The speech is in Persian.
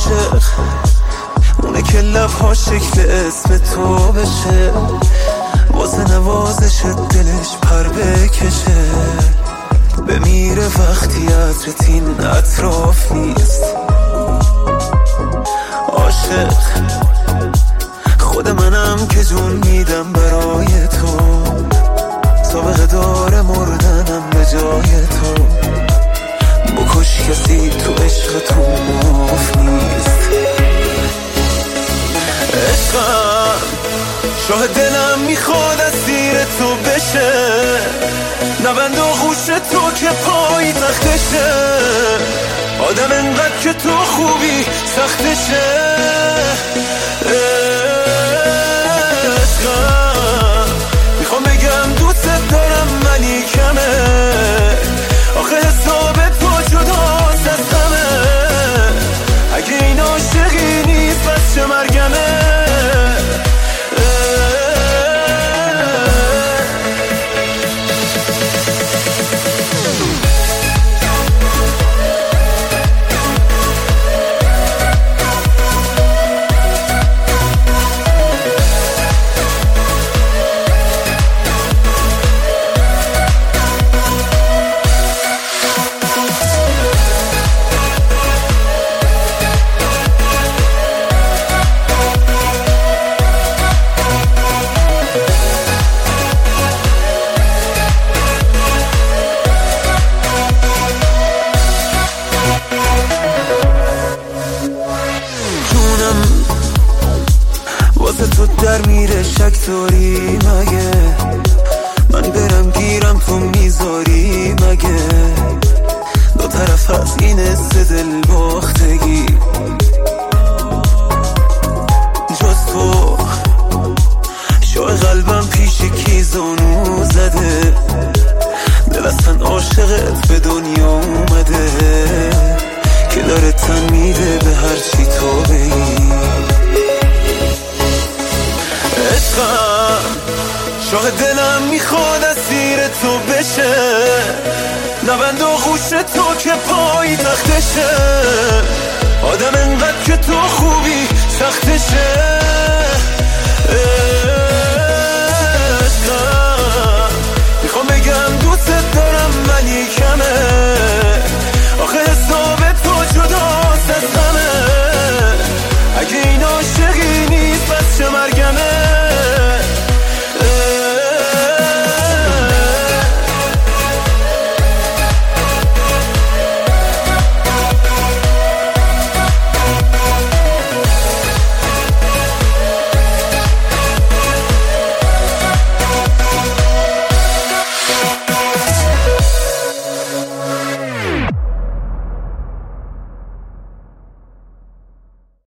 عاشق اونه که لبها شکل اسم تو بشه، واسه نوازش دلش پر بکشه، بمیره وقتی عطرت این اطراف نیست. عاشق خود منم که جون میدم برای تو، سابقه داره مردنم به جای تو، بکش کسی تو عشق تو معاف نیست. عشقم شاه دلم میخواد اسیر تو بشه، نبند و خوش تو که پای تختشه، آدم انقدر که تو خوبی سختشه. عشقم میخوام بگم دوست دارم ولی کمه، آخه حساب تو جداست از همه، اگه این عاشقی نیست بس چه مرگمه. واسه تو در میره شک داری مگه، من برم گیرم تو میذاری مگه، دو طرف از این دل باختگی، جز تو شوق قلبم پیش کی زانو زده، دل اصلا عاشقت به دنیا اومده، که داره تن میده به هرچی تو بگی. عشقم شاه دلم میخواد اسیر تو بشه، نبند و خوش تو که پای تختشه، آدم انقدر که تو خوبی سختشه.